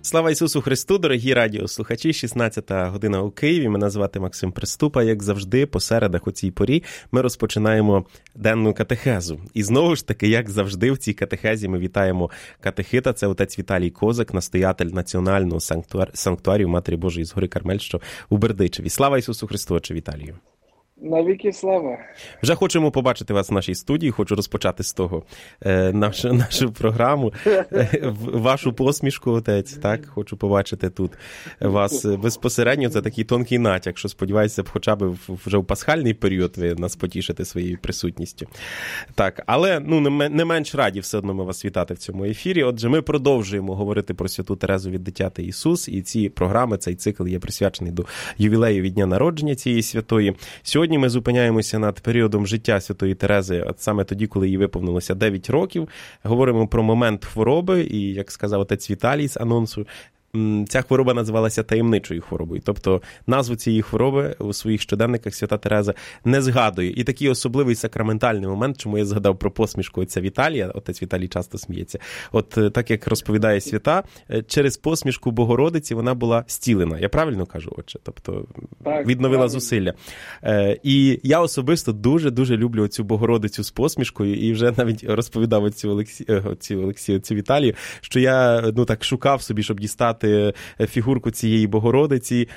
Слава Ісусу Христу, дорогі радіослухачі, 16-та година у Києві. Мене звати Максим Приступа. Як завжди, по середах у цій порі ми розпочинаємо денну катехезу. І знову ж таки, як завжди, в цій катехезі ми вітаємо катехита. Це отець Віталій Козак, настоятель Національного санктуарію Матері Божої з гори Кармель, що у Бердичеві. Слава Ісусу Христу, отче Віталію. Навіки слава. Вже хочемо побачити вас в нашій студії, хочу розпочати з того нашу програму, вашу посмішку, отець, так? Хочу побачити тут вас безпосередньо, це такий тонкий натяк, що сподіваюся, хоча б вже в пасхальний період ви нас потішите своєю присутністю. Так, але не менш раді все одно ми вас вітати в цьому ефірі. Отже, ми продовжуємо говорити про Святу Терезу від Дитя та Ісус, і ці програми, цей цикл є присвячений до ювілею від дня народження цієї святої. Сьогодні ми зупиняємося над періодом життя Святої Терези, от саме тоді, коли їй виповнилося 9 років. Говоримо про момент хвороби, і, як сказав отець Віталій з анонсу, ця хвороба називалася таємничою хворобою. Тобто назву цієї хвороби у своїх щоденниках Свята Тереза не згадує. І такий особливий сакраментальний момент, чому я згадав про посмішку отця Віталія, отець Віталій часто сміється. От так, як розповідає свята, через посмішку Богородиці вона була зцілена. Я правильно кажу, отче? Тобто відновила зусилля. І я особисто дуже-дуже люблю оцю Богородицю з посмішкою, і вже навіть розповідав отцю Віталію, що я так шукав собі, щоб дістати фігурку цієї Богородиці,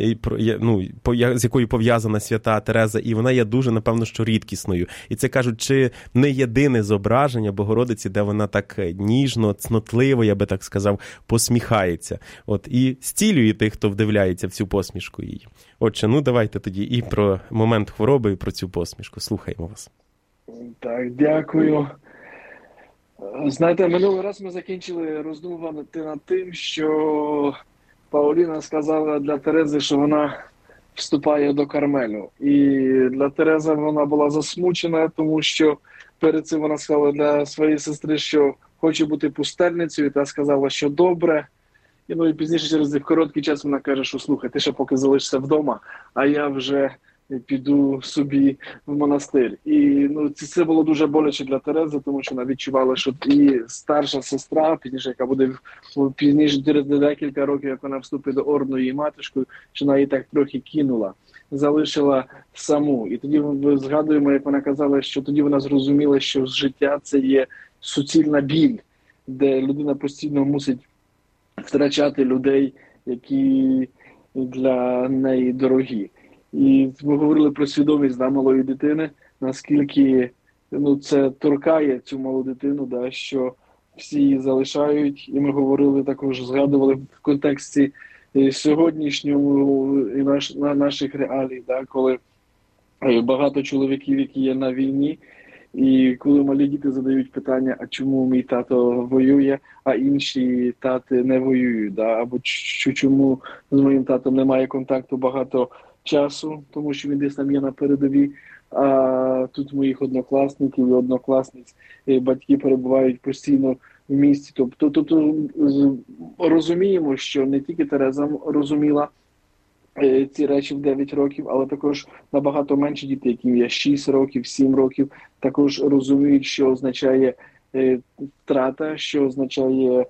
з якою пов'язана Свята Тереза, і вона є дуже, напевно, що рідкісною. І це, кажуть, чи не єдине зображення Богородиці, де вона так ніжно, цнотливо, я би так сказав, посміхається. От, і зцілює тих, хто вдивляється в цю посмішку її. Отже, давайте тоді і про момент хвороби, і про цю посмішку. Слухаємо вас. Так, дякую. Знаєте, минулий раз ми закінчили роздумувати над тим, що Пауліна сказала для Терези, що вона вступає до Кармелю. І для Терези вона була засмучена, тому що перед цим вона сказала для своєї сестри, що хоче бути пустельницею, та сказала, що добре. І пізніше через короткий час вона каже, що слухай, ти ще поки залишишся вдома, а я вже піду собі в монастир. І це було дуже боляче для Терези, тому що вона відчувала, що і старша сестра, пізніше, яка буде пізніше через декілька років, як вона вступить до ордену, її матушкою, що вона її так трохи кинула, залишила саму. І тоді ми згадуємо, як вона казала, що тоді вона зрозуміла, що життя – це є суцільна біль, де людина постійно мусить втрачати людей, які для неї дорогі. І ми говорили про свідомість малої дитини, наскільки це торкає цю малу дитину, що всі її залишають. І ми говорили також, згадували в контексті сьогоднішньому і наших реалій, коли багато чоловіків, які є на війні, і коли малі діти задають питання, а чому мій тато воює, а інші тати не воюють, або чому з моїм татом немає контакту багато часу, тому що він десь там є на передовій, а тут моїх однокласників і однокласниць батьки перебувають постійно в місті. Тобто розуміємо, що не тільки Тереза розуміла ці речі в 9 років, але також набагато менші діти, яким є 6 років, 7 років, також розуміють, що означає втрата, що означає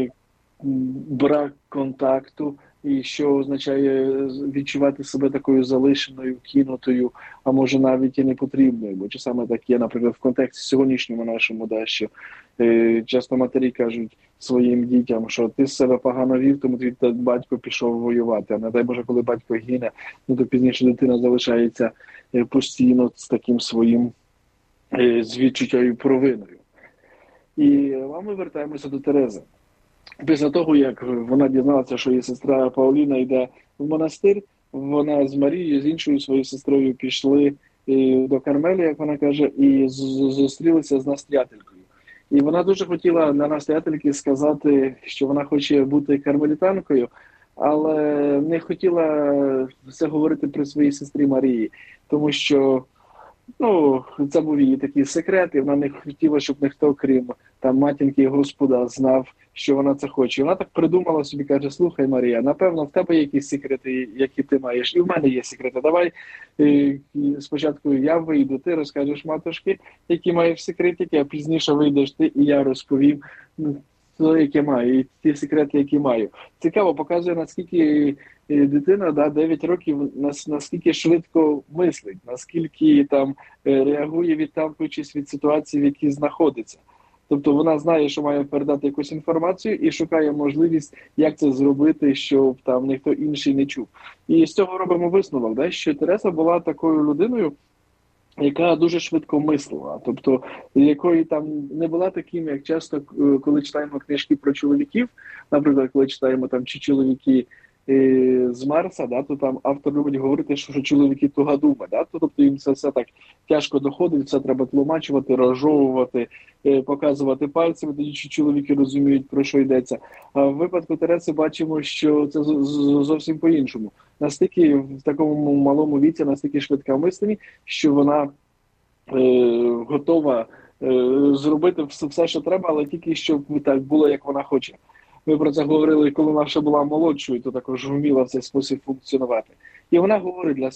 брак контакту, і що означає відчувати себе такою залишеною, кинутою, а може навіть і непотрібною. Бо часами так є, наприклад, в контексті сьогоднішньому нашому, що часто матері кажуть своїм дітям, що ти з себе погано вів, тому твій батько пішов воювати. А не дай Боже, коли батько гине, то пізніше дитина залишається постійно з таким своїм з відчуттям провиною. І ми вертаємося до Терези. Після того, як вона дізналася, що її сестра Пауліна йде в монастир, вона з Марією, з іншою своєю сестрою пішли до Кармеля, як вона каже, і зустрілися з настоятелькою. І вона дуже хотіла для настоятельки сказати, що вона хоче бути кармелітанкою, але не хотіла все говорити при своїй сестрі Марії, тому що це був її такий секрет, і вона не хотіла, щоб ніхто, крім матінки і Господа, знав, що вона це хоче. І вона так придумала собі, каже, слухай, Марія, напевно, в тебе є якісь секрети, які ти маєш, і в мене є секрети. Давай спочатку я вийду, ти розкажеш матушки, які маєш секретики, а пізніше вийдеш ти, і я розповім те, яке маю, і ті секрети, які маю. Цікаво, показує, наскільки дитина, 9 років, наскільки швидко мислить, наскільки там реагує, відталкуючись від ситуації, в якій знаходиться. Тобто вона знає, що має передати якусь інформацію і шукає можливість, як це зробити, щоб там ніхто інший не чув. І з цього робимо висновок, що Тереса була такою людиною, яка дуже швидко мислила, тобто якої там не була таким, як часто, коли читаємо книжки про чоловіків, наприклад, коли читаємо там чи чоловіки з Марса, то там автор любить говорити, що чоловіки тугодуми, тобто їм це все так тяжко доходить, все треба тлумачувати, розжовувати, показувати пальцями, тоді що чоловіки розуміють, про що йдеться. А в випадку Тереси бачимо, що це зовсім по-іншому. Настільки в такому малому віці, настільки швидка в мисленні, що вона готова зробити все, що треба, але тільки щоб так було, як вона хоче. Ми про це говорили, коли вона ще була молодшою, то також вміла в цей спосіб функціонувати. І вона говорить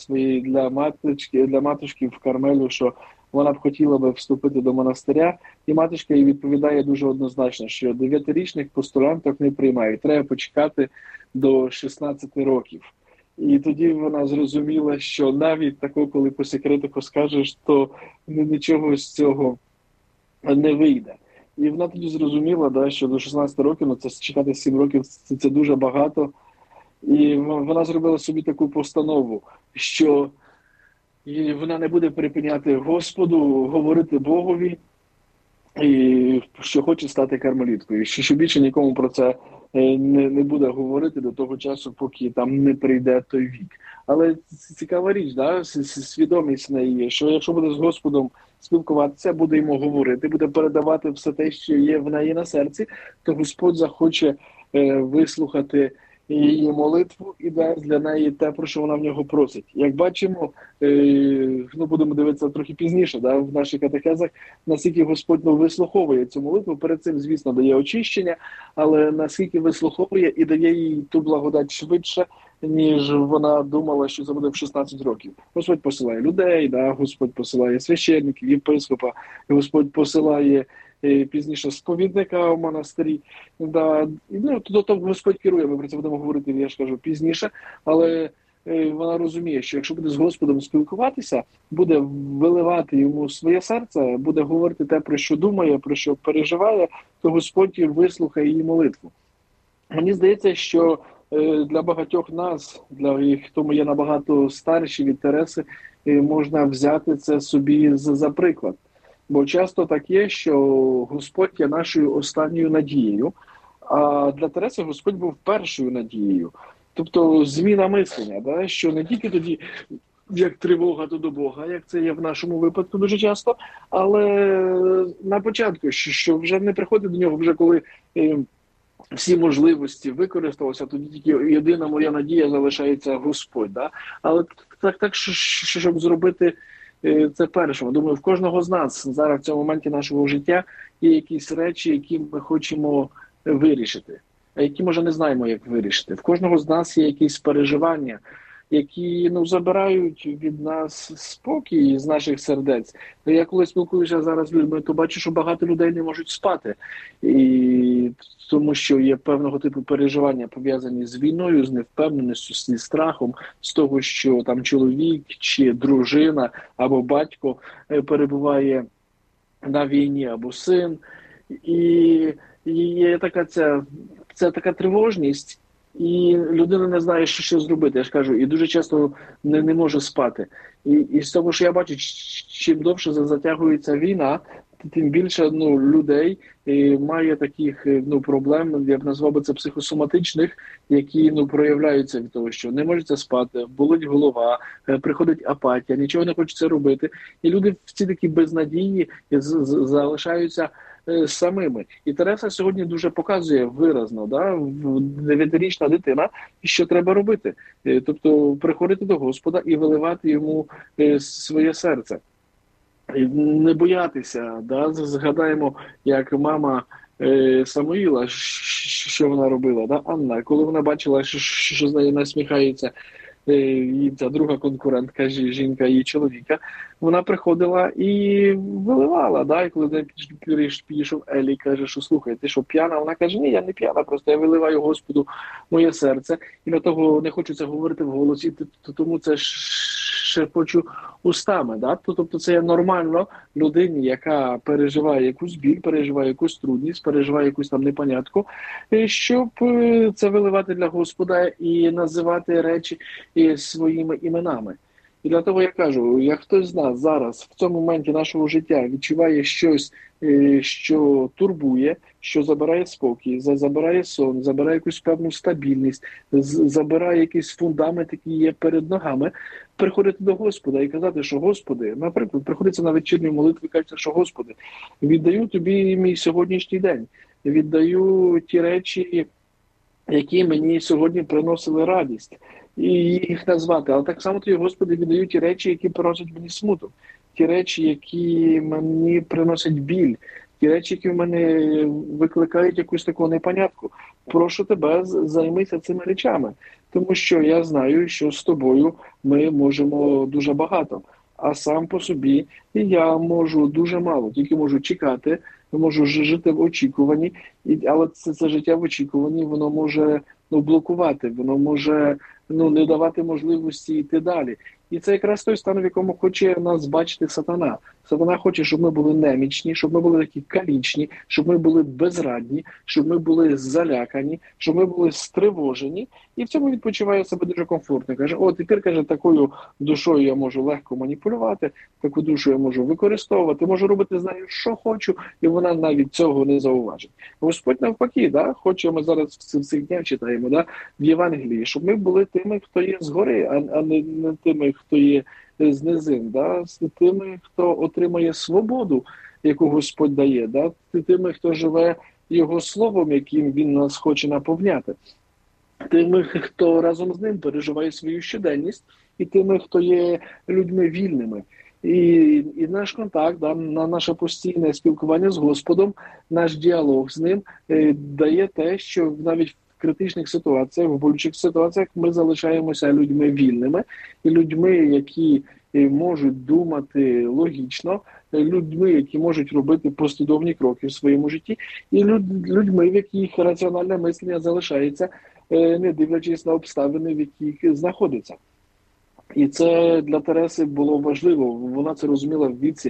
для матушки в Кармелю, що вона б хотіла би вступити до монастиря, і матушка їй відповідає дуже однозначно, що 9-річних постуланток не приймають, треба почекати до 16 років. І тоді вона зрозуміла, що навіть такого, коли по секретику скажеш, то нічого з цього не вийде. І вона тоді зрозуміла, що до 16 років, це чекати 7 років, це дуже багато. І вона зробила собі таку постанову, що вона не буде припиняти Господу, говорити Богові, і що хоче стати кармеліткою. Що більше нікому про це не буде говорити до того часу, поки там не прийде той вік. Але цікава річ, свідомість в неї є, що якщо буде з Господом спілкуватися, буде йому говорити, буде передавати все те, що є в неї на серці, то Господь захоче вислухати її молитву і дасть для неї те, про що вона в нього просить. Як бачимо, будемо дивитися трохи пізніше, в наших катехезах, наскільки Господь вислуховує цю молитву, перед цим, звісно, дає очищення, але наскільки вислуховує і дає їй ту благодать швидше, ніж вона думала, що це буде в 16 років. Господь посилає людей, Господь посилає священників, єпископа, Господь посилає пізніше сповідника в монастирі. Тобто Господь керує, ми про це будемо говорити, я ж кажу, пізніше, але вона розуміє, що якщо буде з Господом спілкуватися, буде виливати йому своє серце, буде говорити те, про що думає, про що переживає, то Господь вислухає її молитву. Мені здається, що для багатьох нас, для хто є набагато старші від Тереси, можна взяти це собі за приклад. Бо часто так є, що Господь є нашою останньою надією, а для Тереси Господь був першою надією. Тобто зміна мислення, що не тільки тоді, як тривога, то до Бога, як це є в нашому випадку дуже часто, але на початку, що вже не приходить до нього, вже коли всі можливості використалися, тоді тільки єдина моя надія залишається Господь. Але так, щоб зробити це першому. Думаю, в кожного з нас зараз в цьому моменті нашого життя є якісь речі, які ми хочемо вирішити, а які, може, не знаємо, як вирішити. В кожного з нас є якісь переживання, які забирають від нас спокій з наших сердець. Я коли спілкуюся зараз з людьми, то бачу, що багато людей не можуть спати. І тому що є певного типу переживання, пов'язані з війною, з невпевненістю, зі страхом, з того, що там чоловік чи дружина або батько перебуває на війні, або син. І є така це така тривожність, і людина не знає, що зробити, я ж кажу, і дуже часто не може спати. І з того, що я бачу, чим довше затягується війна, тим більше людей має таких проблем, я б назвав би це психосоматичних, які проявляються від того, що не можуть спати, болить голова, приходить апатія, нічого не хочеться робити. І люди в ці такі безнадії залишаються самими. І Тереса сьогодні дуже показує виразно, 9-річна дитина, що треба робити. Тобто приходити до Господа і виливати йому своє серце. Не боятися. Згадаємо, як мама Самуїла, що вона робила, Анна, коли вона бачила, що з нею насміхається і ця друга конкурентка, жінка її чоловіка, вона приходила і виливала, да, і коли підійшов Елі і каже, що слухай, ти що, п'яна? Вона каже, ні, я не п'яна, просто я виливаю Господу моє серце, і для того не хочу це говорити в голосі, тому це шепочу устами, да? Тобто це є нормально людині, яка переживає якусь біль, переживає якусь трудність, переживає якусь там непонятку, щоб це виливати для Господа і називати речі своїми іменами. І для того я кажу, як хтось з нас зараз в цьому моменті нашого життя відчуває щось, що турбує, що забирає спокій, забирає сон, забирає якусь певну стабільність, забирає якийсь фундамент, який є перед ногами, приходити до Господа і казати, що Господи, наприклад, приходиться на вечірню молитву і кажуть, що Господи, віддаю Тобі мій сьогоднішній день, віддаю ті речі, які мені сьогодні приносили радість, і їх назвати. Але так само тобі, Господи, віддаю ті речі, які приносять мені смуток, ті речі, які мені приносять біль, ті речі, які в мене викликають якусь таку непонятку. Прошу тебе, займися цими речами, тому що я знаю, що з тобою ми можемо дуже багато, а сам по собі я можу дуже мало, тільки можу чекати, можу жити в очікуванні, але це життя в очікуванні, воно може блокувати, воно може не давати можливості йти далі. І це якраз той стан, в якому хоче нас бачити сатана. Сатана хоче, щоб ми були немічні, щоб ми були такі калічні, щоб ми були безрадні, щоб ми були залякані, щоб ми були стривожені. І в цьому відпочиває себе дуже комфортно. Каже, тепер, каже, такою душою я можу легко маніпулювати, таку душу я можу використовувати, можу робити з нею, що хочу, і вона навіть цього не зауважить. Господь навпаки, да, хоче, ми зараз в цих днях читаємо, да, в Євангелії, щоб ми були тими, хто є згори, а не тими, хто є з низин, да, з тими, хто отримає свободу, яку Господь дає, да, тими, хто живе Його словом, яким Він нас хоче наповняти, тими, хто разом з ним переживає свою щоденність, і тими, хто є людьми вільними. І наш контакт, да, наше постійне спілкування з Господом, наш діалог з ним дає те, що навіть в критичних ситуаціях, в болючих ситуаціях ми залишаємося людьми вільними, і людьми, які можуть думати логічно, людьми, які можуть робити послідовні кроки в своєму житті, і людьми, в яких раціональне мислення залишається, не дивлячись на обставини, в яких знаходиться. І це для Тереси було важливо, вона це розуміла в віці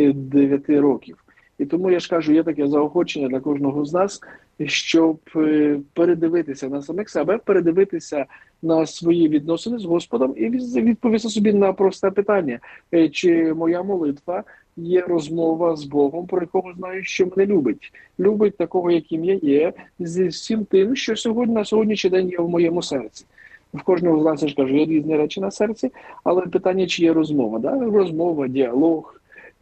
9 років. І тому я ж кажу, є таке заохочення для кожного з нас, щоб передивитися на самих себе, передивитися на свої відносини з Господом і відповісти собі на просте питання, чи моя молитва є розмова з Богом, про якого знаю, що мене любить. Любить такого, яким я є, зі всім тим, що сьогодні на сьогоднішній день є в моєму серці. В кожного з нас, я ж кажу, є різні речі на серці, але питання, чи є розмова, да? Розмова, діалог.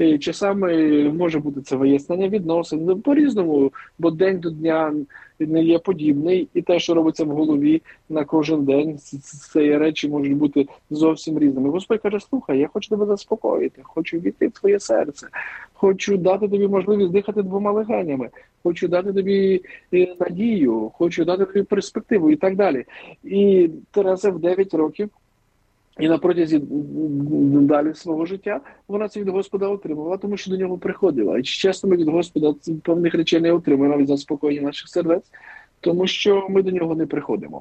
Часами може бути це вияснення відносин, по-різному, бо день до дня не є подібний, і те, що робиться в голові на кожен день, ці речі можуть бути зовсім різними. Господь каже, слухай, я хочу тебе заспокоїти, хочу війти в твоє серце, хочу дати тобі можливість дихати 2 легенями, хочу дати тобі надію, хочу дати тобі перспективу і так далі. І Тереса в 9 років і на протязі далі свого життя вона це від Господа отримувала, тому що до нього приходила. І чесно, ми від Господа певних речей не отримуємо, навіть заспокоєння наших сердець, тому що ми до нього не приходимо.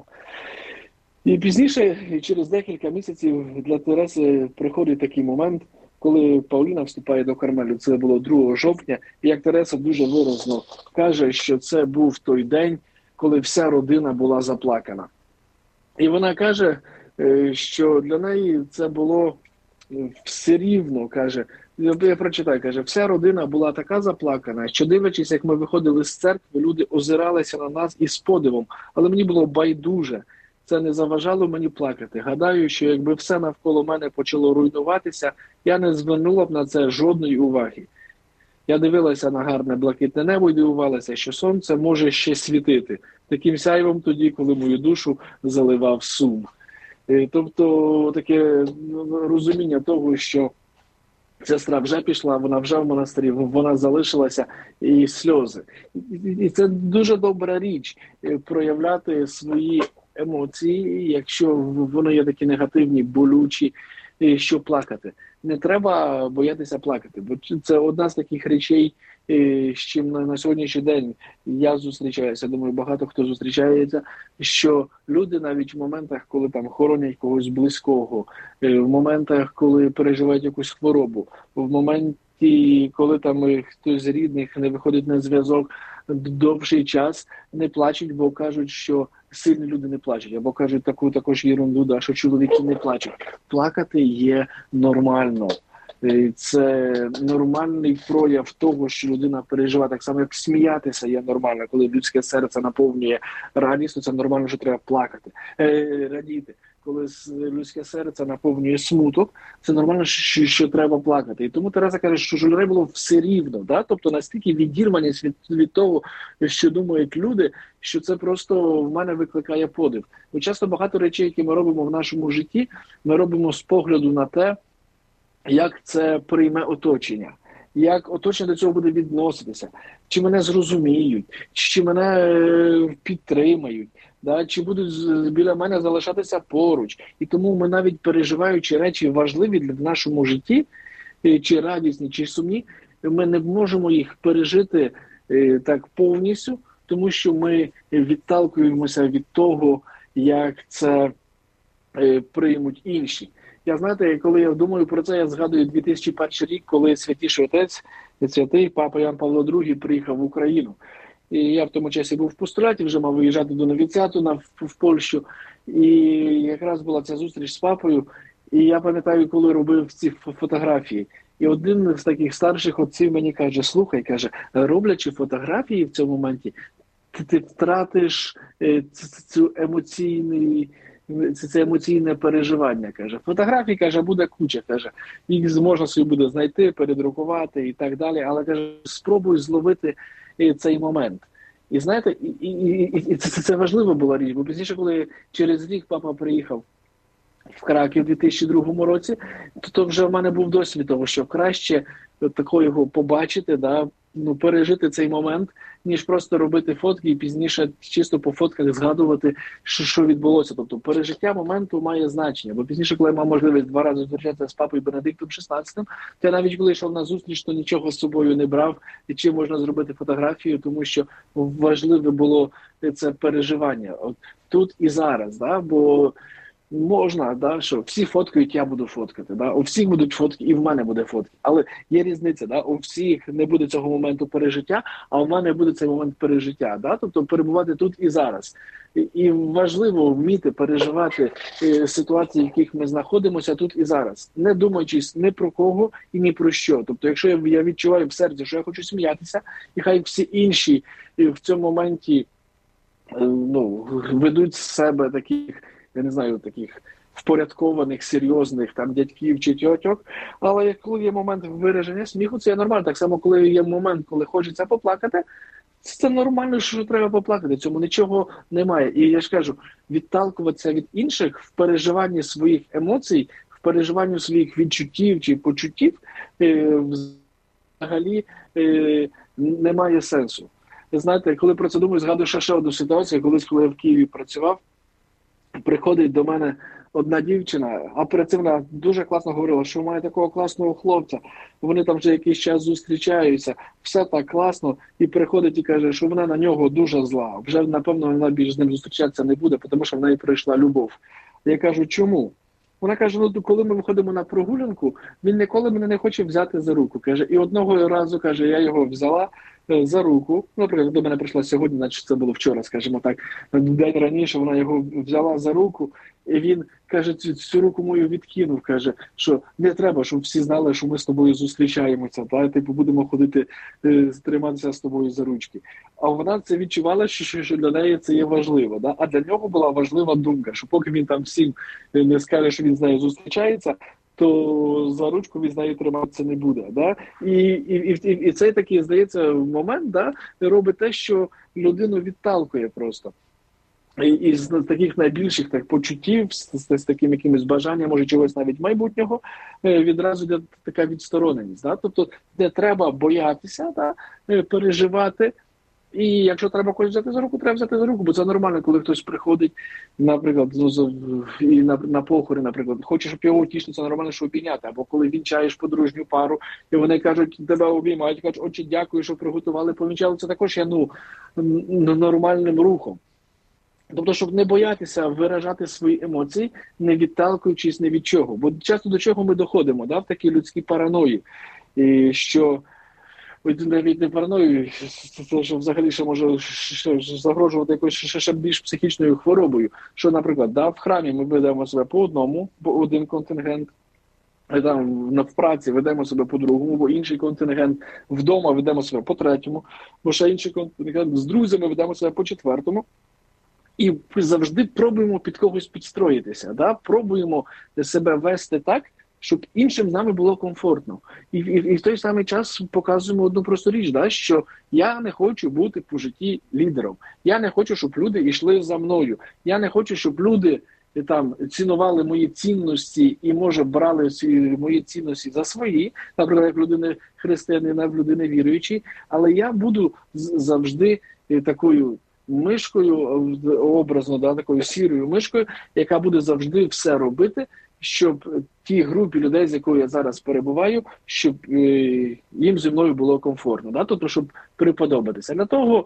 І пізніше, через декілька місяців, для Тереси приходить такий момент, коли Пауліна вступає до Кармелю. Це було 2 жовтня, і як Тереса дуже виразно каже, що це був той день, коли вся родина була заплакана. І вона каже, що для неї це було все рівно, каже, я прочитаю, каже, вся родина була така заплакана, що дивлячись, як ми виходили з церкви, люди озиралися на нас із подивом, але мені було байдуже, це не заважало мені плакати. Гадаю, що якби все навколо мене почало руйнуватися, я не звернула б на це жодної уваги. Я дивилася на гарне блакитне небо і дивувалася, що сонце може ще світити, таким сяйвом тоді, коли мою душу заливав сум. Тобто таке розуміння того, що сестра вже пішла, вона вже в монастирі, вона залишилася, і сльози. І це дуже добра річ, проявляти свої емоції, якщо вони є такі негативні, болючі, що плакати. Не треба боятися плакати, бо це одна з таких речей, з чим на сьогоднішній день я зустрічаюся, думаю, багато хто зустрічається, що люди навіть в моментах, коли там хоронять когось близького, в моментах, коли переживають якусь хворобу, в моменті, коли там хтось з рідних не виходить на зв'язок довший час, не плачуть, бо кажуть, що сильні люди не плачуть, або кажуть таку також єрунду, да, що чоловіки не плачуть. Плакати є нормально. Це нормальний прояв того, що людина переживає. Так само, як сміятися є нормально. Коли людське серце наповнює радість, це нормально, що треба плакати, радіти. Коли людське серце наповнює смуток, це нормально, що треба плакати. І тому Тереза каже, що людей було все рівно. Да? Тобто настільки відірваність від того, що думають люди, що це просто в мене викликає подив. Бо часто багато речей, які ми робимо в нашому житті, ми робимо з погляду на те, як це прийме оточення, як оточення до цього буде відноситися, чи мене зрозуміють, чи мене підтримають, да, чи будуть біля мене залишатися поруч. І тому ми навіть переживаючи речі важливі в нашому житті, чи радісні, чи сумні, ми не можемо їх пережити так повністю, тому що ми відталкуємося від того, як це приймуть інші. Я, знаєте, коли я думаю про це, я згадую 2001 рік, коли Святіший Отець, святий Папа Ян Павло II приїхав в Україну. І я в тому часі був в постуляті, вже мав виїжджати до новіціату в Польщу. І якраз була ця зустріч з папою. І я пам'ятаю, коли робив ці фотографії. І один з таких старших отців мені каже, слухай, каже, роблячи фотографії в цьому моменті, ти втратиш це емоційне переживання, каже. Фотографій, каже, буде куча, каже. Їх можна собі буде знайти, передрукувати і так далі, але, каже, спробуй зловити цей момент. І знаєте, і це важлива була річ, бо пізніше, коли через рік папа приїхав в Краків у 2002 році, то вже в мене був досвід того, що краще такого його побачити, да, пережити цей момент, ніж просто робити фотки і пізніше чисто по фотках згадувати, що відбулося. Тобто пережиття моменту має значення. Бо пізніше, коли я мав можливість 2 рази зустрічатися з папою Бенедиктом XVI, то я навіть коли йшов на зустріч, то нічого з собою не брав, і чим можна зробити фотографію, тому що важливе було це переживання. От тут і зараз, да? Бо можна, да, що всі фоткають, я буду фоткати. Да? У всіх будуть фотки, і в мене буде фотки. Але є різниця, да? У всіх не буде цього моменту пережиття, а в мене буде цей момент пережиття. Да? Тобто перебувати тут і зараз. І важливо вміти переживати ситуації, в яких ми знаходимося тут і зараз, не думаючись ні про кого і ні про що. Тобто, якщо я відчуваю в серці, що я хочу сміятися, і хай всі інші в цьому моменті ведуть з себе таких, я не знаю, таких впорядкованих, серйозних там дядьків чи тьотьок, але коли є момент вираження сміху, це є нормально. Так само, коли є момент, коли хочеться поплакати, це нормально, що треба поплакати, цьому нічого немає. І я ж кажу, відталкуватися від інших в переживанні своїх емоцій, в переживанні своїх відчуттів чи почуттів взагалі немає сенсу. Знаєте, коли про це думаю, згадую ще одну ситуацію, коли я в Києві працював, приходить до мене одна дівчина, а перед цим вона дуже класно говорила, що має такого класного хлопця, вони там вже якийсь час зустрічаються, все так класно, і приходить і каже, що вона на нього дуже зла, вже, напевно, вона більше з ним зустрічатися не буде, тому що в неї прийшла любов. Я кажу, чому? Вона каже, коли ми виходимо на прогулянку, він ніколи мене не хоче взяти за руку. Каже, і одного разу, каже, я його взяла за руку. Наприклад, до мене прийшла сьогодні, значить це було вчора, скажімо так. День раніше вона його взяла за руку, і він, каже, цю руку мою відкинув, каже, що не треба, щоб всі знали, що ми з тобою зустрічаємося, та типу будемо ходити, триматися з тобою за ручки. А вона це відчувала, що для неї це є важливо. Да? А для нього була важлива думка, що поки він там всім не скаже, що він з нею зустрічається, то за ручку він з нею триматися не буде. Да? І цей такий, здається, момент, да, робить те, що людину відталкує просто. І з таких найбільших так, почуттів, з таким якимось бажанням, може чогось навіть майбутнього, відразу йде така відстороненість. Да? Тобто не треба боятися, да, переживати І якщо треба когось взяти за руку, треба взяти за руку, бо це нормально, коли хтось приходить, наприклад, і на похорі, наприклад, хоче, щоб його утішити, це нормально, що обійняти. Або коли вінчаєш подружню пару, і вони кажуть, тебе обіймають, кажуть, отче, дякую, що приготували, повінчали, це також є нормальним рухом. Тобто, щоб не боятися виражати свої емоції, не відталкуючись ні від чого. Бо часто до чого ми доходимо, в такій людській параної, і що навіть не параною, це що взагалі ще може загрожувати якоюсь ще більш психічною хворобою. Що, наприклад, в храмі ми ведемо себе по одному, по один контингент, там в праці ведемо себе по другому, бо інший контингент, вдома ведемо себе по третьому, бо ще інший контингент, з друзями ведемо себе по четвертому. І завжди пробуємо під когось підстроїтися, пробуємо себе вести так, щоб іншим з нами було комфортно. І в той самий час показуємо одну просту річ, що я не хочу бути по житті лідером. Я не хочу, щоб люди йшли за мною. Я не хочу, щоб люди цінували мої цінності і, може, брали мої цінності за свої, наприклад, як людини християнина, людини віруючої, але я буду завжди такою мишкою, образно, такою сірою мишкою, яка буде завжди все робити, щоб тій групі людей, з якою я зараз перебуваю, щоб їм зі мною було комфортно, тобто, щоб приподобатися. Для того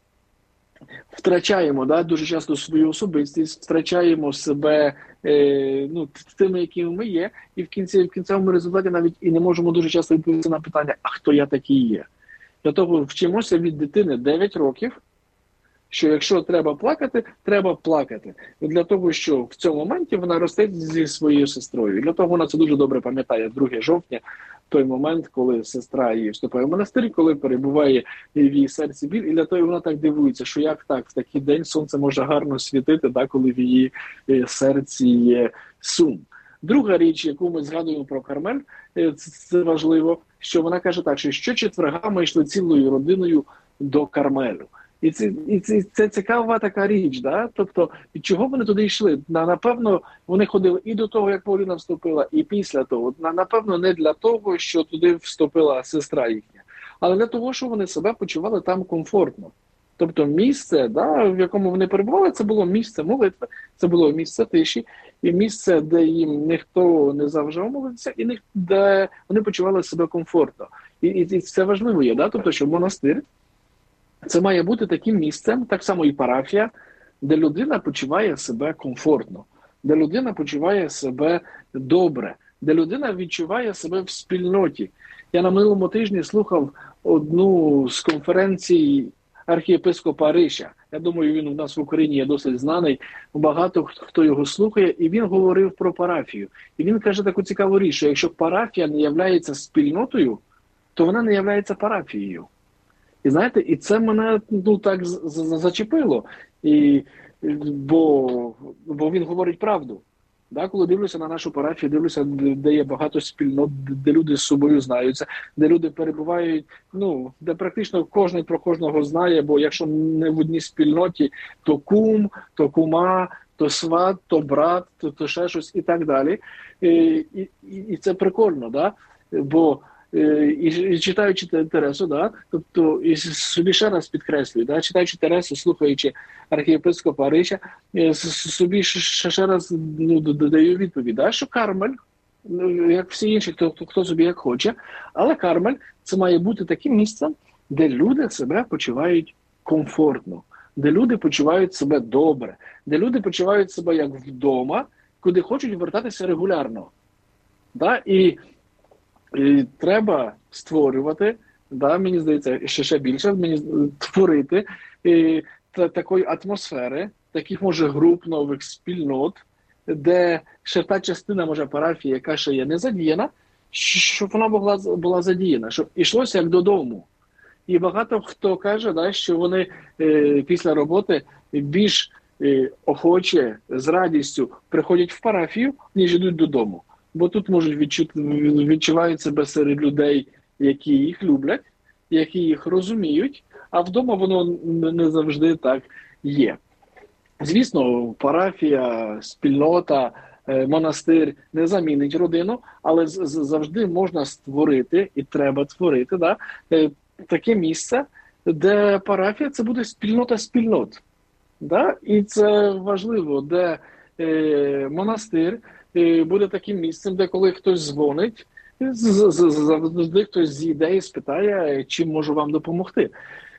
втрачаємо дуже часто свою особистість, втрачаємо себе тими, якими ми є, і в кінцевому результаті навіть і не можемо дуже часто відповісти на питання, а хто я такий є. Для того вчимося від дитини 9 років, що якщо треба плакати, треба плакати. І для того, що в цьому моменті вона росте зі своєю сестрою. І для того вона це дуже добре пам'ятає 2 жовтня, той момент, коли сестра її вступає в монастир, коли перебуває в її серці біль. І для того вона так дивується, що як так, в такий день сонце може гарно світити, коли в її серці є сум. Друга річ, яку ми згадуємо про Кармель, це важливо, що вона каже так, що щочетверга ми йшли цілою родиною до Кармелю. І це цікава така річ, тобто, від чого вони туди йшли? Напевно, вони ходили і до того, як Пауліна вступила, і після того. Напевно, не для того, що туди вступила сестра їхня, але для того, що вони себе почували там комфортно. Тобто місце, в якому вони перебували, це було місце молитви, це було місце тиші, і місце, де їм ніхто не заважав молитися, і де вони почували себе комфортно. І це важливо є, тобто, що монастир це має бути таким місцем, так само і парафія, де людина почуває себе комфортно, де людина почуває себе добре, де людина відчуває себе в спільноті. Я на минулому тижні слухав одну з конференцій архієпископа Риша. Я думаю, він у нас в Україні є досить знаний, багато хто його слухає, і він говорив про парафію. І він каже таку цікаву річ, що якщо парафія не являється спільнотою, то вона не являється парафією. І знаєте, і це мене так зачепило, бо він говорить правду. Коли дивлюся на нашу парафію, дивлюся, де є багато спільнот, де люди з собою знаються, де люди перебувають, де практично кожен про кожного знає, бо якщо не в одній спільноті, то кум, то кума, то сват, то брат, то ще щось і так далі. І це прикольно, бо і читаючи Тересу, тобто і собі ще раз підкреслюю, читаючи Тересу, слухаючи архієпископа Риша, собі ще раз додаю відповідь, що Кармель, як всі інші, хто собі як хоче, але Кармель це має бути таким місцем, де люди себе почувають комфортно, де люди почувають себе добре, де люди почувають себе як вдома, куди хочуть вертатися регулярно. І треба створювати, мені здається, ще більше, творити такої атмосфери, таких, може, груп, нових спільнот, де ще та частина, може, парафії, яка ще є не задіяна, щоб вона була задіяна, щоб йшлося як додому. І багато хто каже, що вони після роботи більш охоче, з радістю приходять в парафію, ніж йдуть додому. Бо тут можуть відчувають себе серед людей, які їх люблять, які їх розуміють, а вдома воно не завжди так є. Звісно, парафія, спільнота, монастир не замінить родину, але завжди можна створити, і треба творити, таке місце, де парафія – це буде спільнота спільнот. Да? І це важливо, де монастир буде таким місцем, де коли хтось дзвонить, завжди хтось зійде і спитає, чим можу вам допомогти.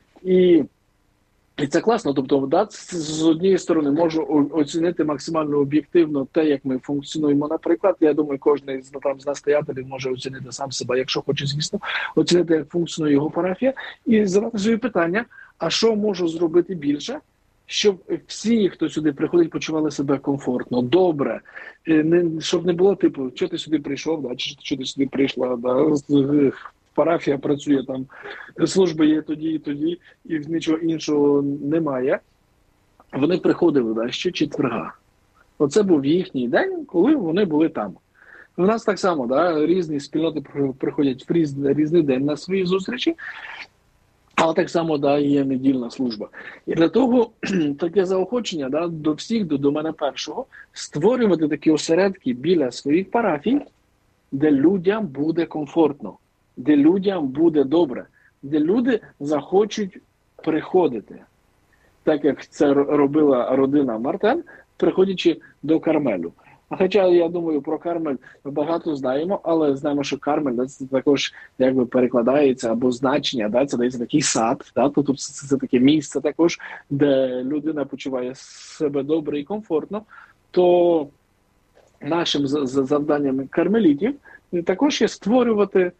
І це класно, тобто, да, з однієї сторони, можу оцінити максимально об'єктивно те, як ми функціонуємо. Наприклад, я думаю, кожен з настоятелів може оцінити сам себе, якщо хоче, звісно, оцінити, як функціонує його парафія, і задати собі питання, а що можу зробити більше, щоб всі, хто сюди приходить, почували себе комфортно, добре, щоб не було типу, що ти сюди прийшов, да, чи що ти сюди прийшла, да, парафія працює, там служби є тоді і тоді, і нічого іншого немає. Вони приходили, да, щочетверга. Оце був їхній день, коли вони були там. У нас так само, да, різні спільноти приходять в різний день на свої зустрічі, але так само, да, є недільна служба. І для того таке заохочення, да, до всіх, до мене першого, створювати такі осередки біля своїх парафій, де людям буде комфортно, де людям буде добре, де люди захочуть приходити. Так, як це робила родина Мартен, приходячи до Кармелю. А хоча, я думаю, про Кармель ми багато знаємо, але знаємо, що Кармель, да, це також якби перекладається, або значення, да, це дається такий сад, да, тобто це таке місце також, де людина почуває себе добре і комфортно, то нашим завданням кармелітів також є створювати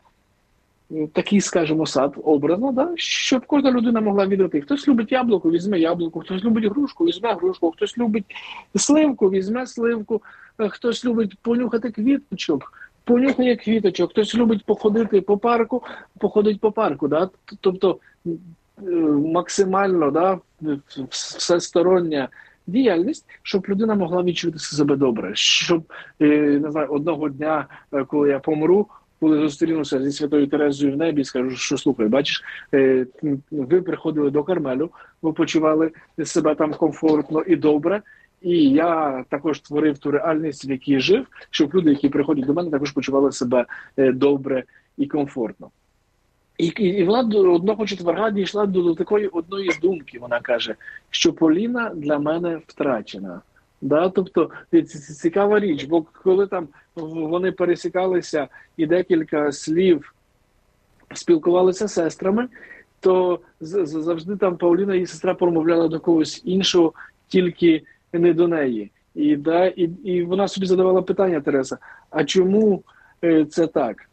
такий, скажімо, сад образно, да, щоб кожна людина могла відійти. Хтось любить яблуко, візьме яблуко, хтось любить грушку, візьме грушку, хтось любить сливку, візьме сливку, хтось любить понюхати квіточок, понюхає квіточок, хтось любить походити по парку, походить по парку. Да? Тобто максимально, да, всестороння діяльність, щоб людина могла відчути себе добре, щоб, не знаю, одного дня, коли я помру, коли зустрінуся зі Святою Терезою в небі, скажу, що слухай, бачиш, ви приходили до Кармелю, ви почували себе там комфортно і добре, і я також творив ту реальність, в якій жив, щоб люди, які приходять до мене, також почували себе добре і комфортно. І вона одного четверга дійшла до такої одної думки, вона каже, що Поліна для мене втрачена. Да, тобто це цікава річ, бо коли там вони пересікалися і декілька слів спілкувалися з сестрами, то завжди там Пауліна, її сестра, промовляла до когось іншого, тільки не до неї. І вона собі задавала питання, Тереса, а чому це так?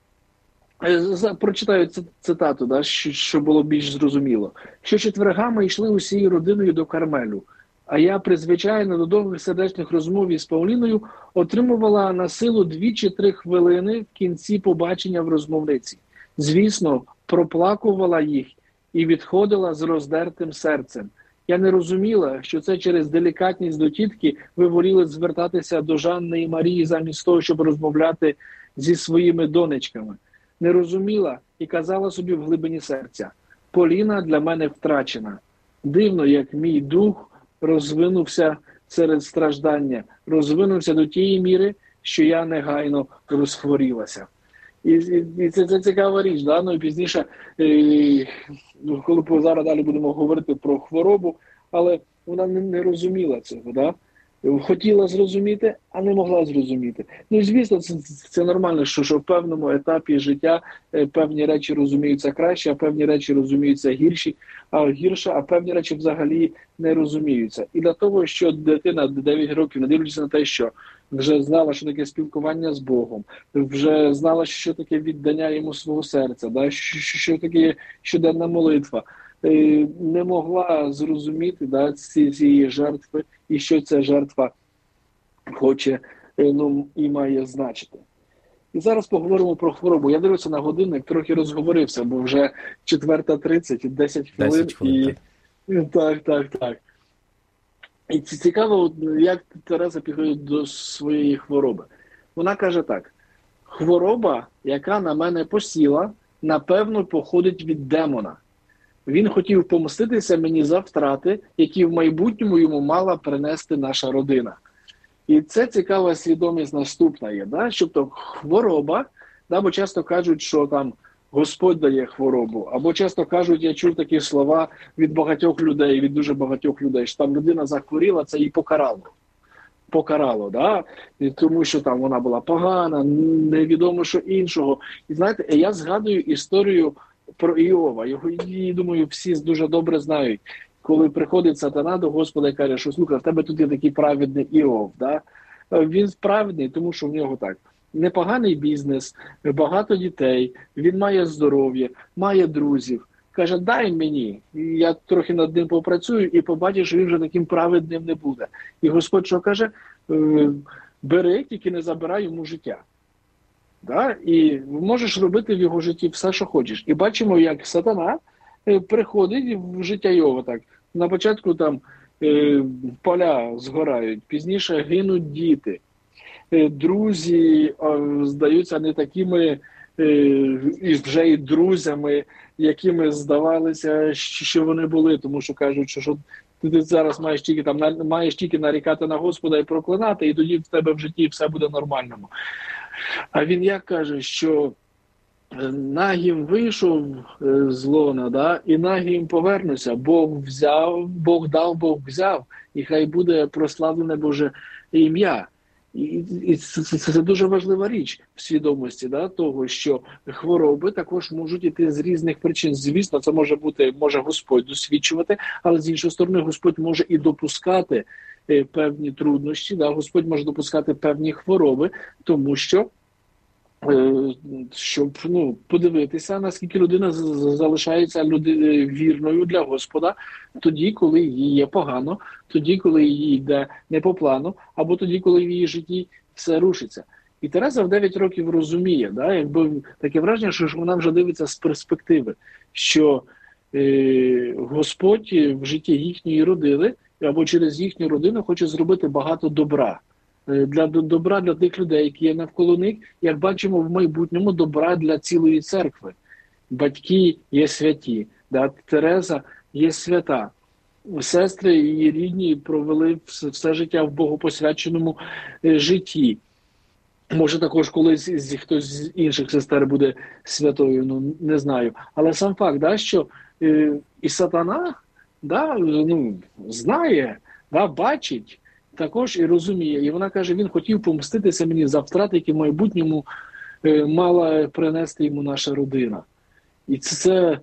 Прочитаю цитату, да, щоб було більш зрозуміло. Щочетверга ми йшли усією родиною до Кармелю. А я, призвичайно до довгих сердечних розмов із Пауліною, отримувала на силу 2 чи 3 хвилини в кінці побачення в розмовниці. Звісно, проплакувала їх і відходила з роздертим серцем. Я не розуміла, що це через делікатність до тітки ви воліли звертатися до Жанни і Марії замість того, щоб розмовляти зі своїми донечками. Не розуміла і казала собі в глибині серця. Поліна для мене втрачена. Дивно, як мій дух розвинувся серед страждання, розвинувся до тієї міри, що я негайно розхворілася. І це цікава річ, да? Ну, і пізніше, коли зараз далі будемо говорити про хворобу, але вона не розуміла цього, да? Хотіла зрозуміти, а не могла зрозуміти. Ну, звісно, це нормально, що в певному етапі життя певні речі розуміються краще, а певні речі розуміються гірше, а певні речі взагалі не розуміються. І для того, що дитина 9 років, не дивлячись на те, що вже знала, що таке спілкування з Богом, вже знала, що таке віддання йому свого серця, да? що таке щоденна молитва, не могла зрозуміти, да, цієї жертви, і що ця жертва хоче, ну, і має значити. І зараз поговоримо про хворобу. Я дивлюся на годинник, трохи розговорився, бо вже 4:30, 10 хвилин. 10 хвилин, так. І цікаво, як Тереза підходить до своєї хвороби. Вона каже так: хвороба, яка на мене посіла, напевно, походить від демона. Він хотів помститися мені за втрати, які в майбутньому йому мала принести наша родина. І це цікава свідомість наступна є, да? Що то хвороба, да? Бо часто кажуть, що там Господь дає хворобу. Або часто кажуть, я чув такі слова від багатьох людей, від дуже багатьох людей, що там людина захворіла, це її покарало, да? І тому що там вона була погана, невідомо що іншого. І знаєте, я згадую історію про Іова. Його, я думаю, всі дуже добре знають. Коли приходить сатана до Господа і каже, що слухай, в тебе тут є такий праведний Іов. Да? Він праведний, тому що в нього так. Непоганий бізнес, багато дітей, він має здоров'я, має друзів. Каже, дай мені, я трохи над ним попрацюю і побачиш, що він вже таким праведним не буде. І Господь що каже? Бери, тільки не забирай йому життя. Да? І можеш робити в його житті все, що хочеш. І бачимо, як сатана приходить в життя його так. На початку там поля згорають, пізніше гинуть діти. Друзі здаються не такими і вже і друзями, якими здавалися, що вони були, тому що кажуть, що ти зараз маєш тільки нарікати на Господа і проклинати, і тоді в тебе в житті все буде нормальному. А він як каже, що нагім вийшов з лона, да, і нагім повернуся. Бог взяв, Бог дав, Бог взяв, і хай буде прославлене Боже ім'я. І це дуже важлива річ в свідомості, да, того, що хвороби також можуть іти з різних причин. Звісно, це може Господь досвідчувати, але з іншої сторони Господь може і допускати певні труднощі, да, Господь може допускати певні хвороби, тому що щоб подивитися, наскільки людина залишається вірною для Господа тоді, коли їй є погано, тоді, коли їй йде не по плану, або тоді, коли в її житті все рушиться. І Тереза в 9 років розуміє, да, якби таке враження, що вона вже дивиться з перспективи, що Господь в житті їхньої родини або через їхню родину хоче зробити багато добра. Добра для тих людей, які є навколо них, як бачимо в майбутньому, добра для цілої церкви. Батьки є святі, да? Тереза є свята. Сестри і її рідні провели все життя в богопосвяченому житті. Може також колись хтось з інших сестер буде святою, не знаю. Але сам факт, да, що і сатана знає, бачить, також і розуміє. І вона каже, він хотів помститися мені за втрати, які в майбутньому мала принести йому наша родина. І це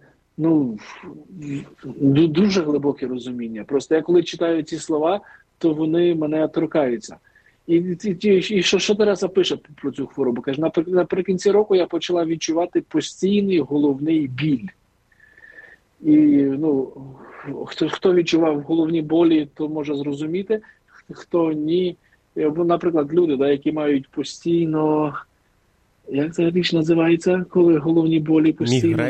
дуже глибоке розуміння. Просто я коли читаю ці слова, то вони мене торкаються. І що Тереза пише про цю хворобу? Каже, наприкінці року я почала відчувати постійний головний біль. І хто відчував головні болі, то може зрозуміти, хто ні. Наприклад, люди, які мають постійно, як це річ називається, коли головні болі постійно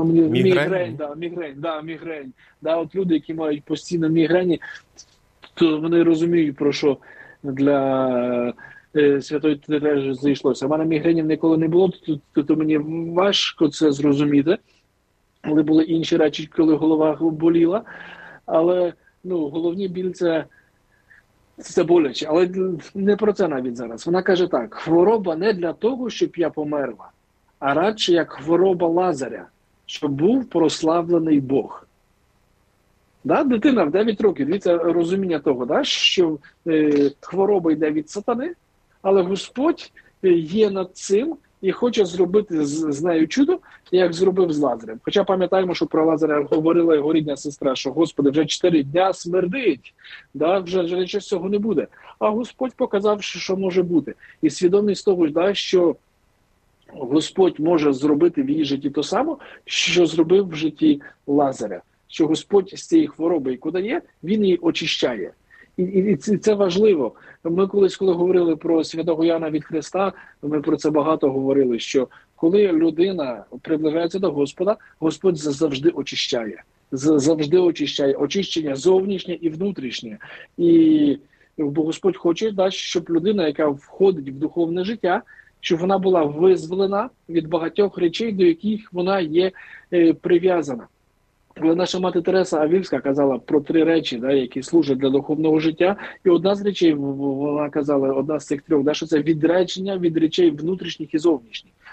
мігрень. От люди, які мають постійно мігрені, то вони розуміють, про що для Святої Терези зайшлося. У мене мігренів ніколи не було, то мені важко це зрозуміти. Але були інші речі, коли голова боліла. Але головний біль це боляче. Але не про це навіть зараз. Вона каже так: хвороба не для того, щоб я померла, а радше як хвороба Лазаря, щоб був прославлений Бог. Да? Дитина в 9 років, дивіться, розуміння того, що хвороба йде від сатани, але Господь є над цим і хоче зробити з нею чудо, як зробив з Лазарем. Хоча пам'ятаємо, що про Лазаря говорила його рідна сестра, що Господи, вже 4 дня смердить, вже нічого з цього не буде. А Господь показав, що може бути. І свідомість того, що Господь може зробити в її житті то саме, що зробив в житті Лазаря. Що Господь з цієї хвороби, яку дає, Він її очищає. І це важливо. Ми коли говорили про святого Яна від Христа, ми про це багато говорили, що коли людина приближається до Господа, Господь завжди очищає. Завжди очищає. Очищення зовнішнє і внутрішнє. І Господь хоче, щоб людина, яка входить в духовне життя, щоб вона була визволена від багатьох речей, до яких вона є прив'язана. Але наша мати Тереза Авільська казала про 3 речі, які служать для духовного життя. І одна з речей, вона казала, одна з цих 3, що це відречення від речей внутрішніх і зовнішніх.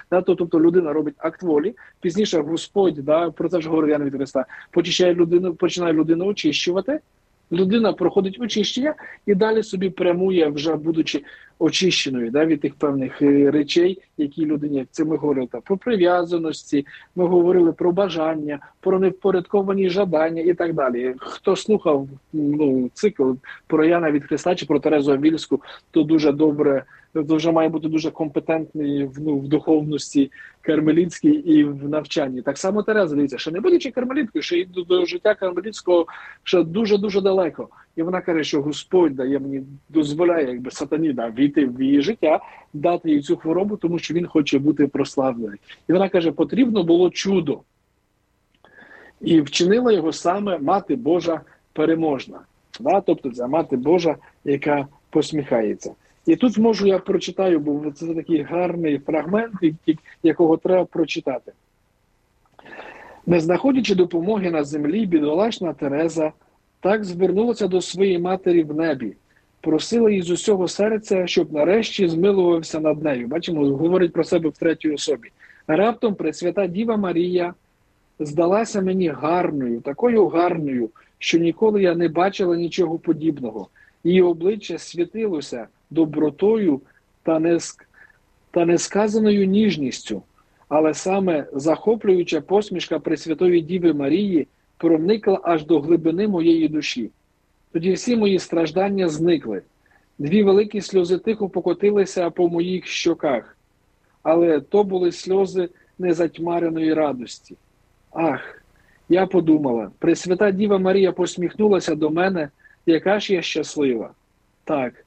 Да? Тобто людина робить акт волі, пізніше Господь, да, про це ж говорив Ян від Христа, починає людину очищувати, людина проходить очищення і далі собі прямує, вже будучи очищеною, да, від тих певних речей, які людині, це ми говорили про прив'язаності, ми говорили про бажання, про невпорядковані жадання і так далі. Хто слухав цикл про Яна від Христа чи про Терезу Авільську, то дуже добре, то вже має бути дуже компетентний в духовності кармелітській і в навчанні. Так само Тереза, дивіться, ще не будучи кармеліткою, ще й до життя кармелітського ще дуже-дуже далеко. І вона каже, що Господь дає мені, дозволяє, якби сатані, війти в її життя, дати їй цю хворобу, тому що він хоче бути прославлений. І вона каже, потрібно було чудо. І вчинила його саме Мати Божа переможна. Да? Тобто це Мати Божа, яка посміхається. І тут можу я прочитаю, бо це такий гарний фрагмент, якого треба прочитати. Не знаходячи допомоги на землі, бідолашна Тереза так звернулася до своєї матері в небі, просила її з усього серця, щоб нарешті змилувався над нею. Бачимо, говорить про себе в третій особі. Раптом Пресвята Діва Марія здалася мені гарною, такою гарною, що ніколи я не бачила нічого подібного. Її обличчя світилося добротою та несказаною ніжністю, але саме захоплююча посмішка Пресвятої Діви Марії проникла аж до глибини моєї душі. Тоді всі мої страждання зникли. Дві великі сльози тихо покотилися по моїх щоках, але то були сльози незатьмареної радості. Ах, я подумала, Пресвята Діва Марія посміхнулася до мене, яка ж я щаслива. Так,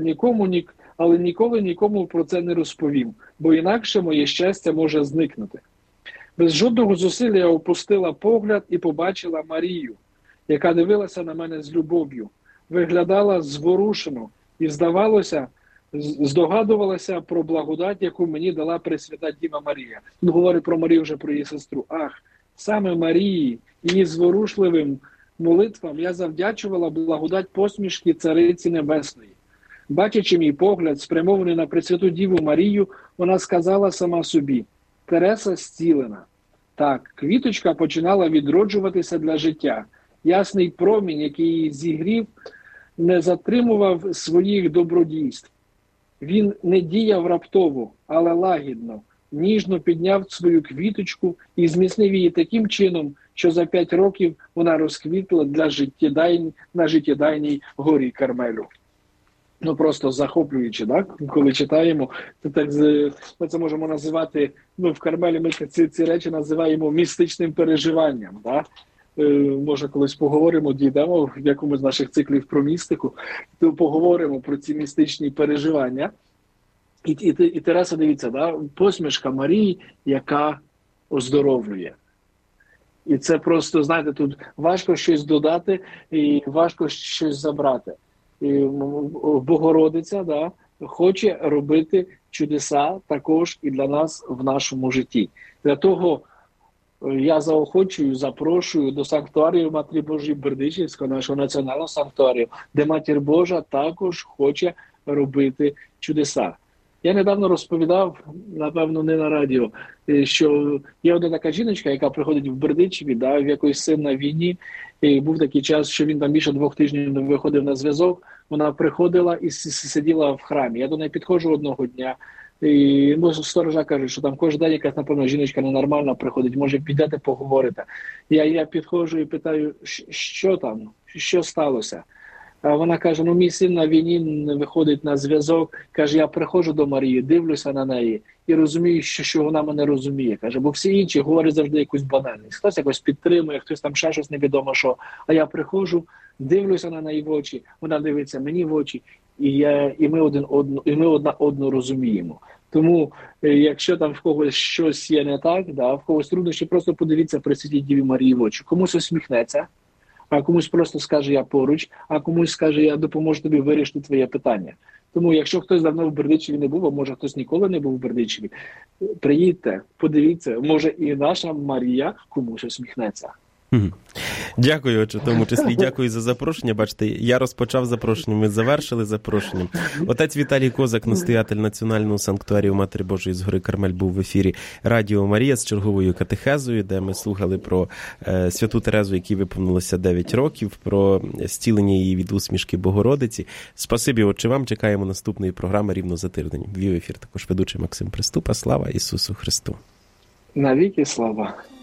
але ніколи нікому про це не розповім, бо інакше моє щастя може зникнути. Без жодного зусилля я опустила погляд і побачила Марію, яка дивилася на мене з любов'ю, виглядала зворушено і, здогадувалася про благодать, яку мені дала Пресвята Діва Марія. Він говорить про Марію, вже про її сестру. Ах, саме Марії, її зворушливим молитвам я завдячувала благодать посмішки Цариці Небесної. Бачачи мій погляд, спрямований на Пресвяту Діву Марію, вона сказала сама собі: Тереза зцілена. Так, квіточка починала відроджуватися для життя. Ясний промінь, який її зігрів, не затримував своїх добродійств. Він не діяв раптово, але лагідно, ніжно підняв свою квіточку і зміцнив її таким чином, що за 5 років вона розквітла на життєдайній горі Кармелю. Просто захоплюючи, так? Коли читаємо, то так, ми це можемо називати, в Кармелі ми ці речі називаємо містичним переживанням. Так? Може, колись поговоримо, дійдемо в якомусь з наших циклів про містику, то поговоримо про ці містичні переживання. І Тереза, дивіться, да? Посмішка Марії, яка оздоровлює. І це просто, знаєте, тут важко щось додати і важко щось забрати. І Богородиця, да, хоче робити чудеса також і для нас в нашому житті. Для того я заохочую, запрошую до санктуарію Матері Божої Бердичівського, нашого національного санктуарію, де Матір Божа також хоче робити чудеса. Я недавно розповідав, напевно, не на радіо, що є одна така жіночка, яка приходить в Бердичеві, да, в якийсь син на війні, і був такий час, що він там більше 2 тижнів не виходив на зв'язок. Вона приходила і сиділа в храмі. Я до неї підходжу одного дня, і сторожа каже, що там кожен день якась, напевно, жіночка ненормальна приходить, може підете поговорити. Я підходжу і питаю, що там, що сталося? А вона каже, мій син на війні не виходить на зв'язок. Каже, я приходжу до Марії, дивлюся на неї і розумію, що вона мене розуміє. Каже, бо всі інші говорять завжди якусь банальність. Хтось якось підтримує, хтось там ще щось невідомо що. А я приходжу, дивлюся на неї в очі, вона дивиться мені в очі, і ми одна одну розуміємо. Тому, якщо там в когось щось є не так, да, в когось труднощі, просто подивіться Пресвятій Діві Марії в очі. Комусь усміхнеться, а комусь просто скаже «я поруч», а комусь скаже «я допоможу тобі вирішити твоє питання». Тому якщо хтось давно в Бердичеві не був, а може хтось ніколи не був в Бердичеві, приїдьте, подивіться, може і наша Марія комусь усміхнеться. Дякую, в тому числі. Дякую за запрошення. Бачите, я розпочав запрошенням, ми завершили запрошенням. Отець Віталій Козак, настоятель Національного санктуарію Матері Божої з гори Кармель, був в ефірі Радіо Марія з черговою катехезою, де ми слухали про святу Терезу, якій виповнилося 9 років, про зцілення її від усмішки Богородиці. Спасибі, отче, вам. Чекаємо наступної програми рівно за тиждень. Вів ефір також ведучий Максим Приступа. Слава Ісусу Христу! Навіки слава!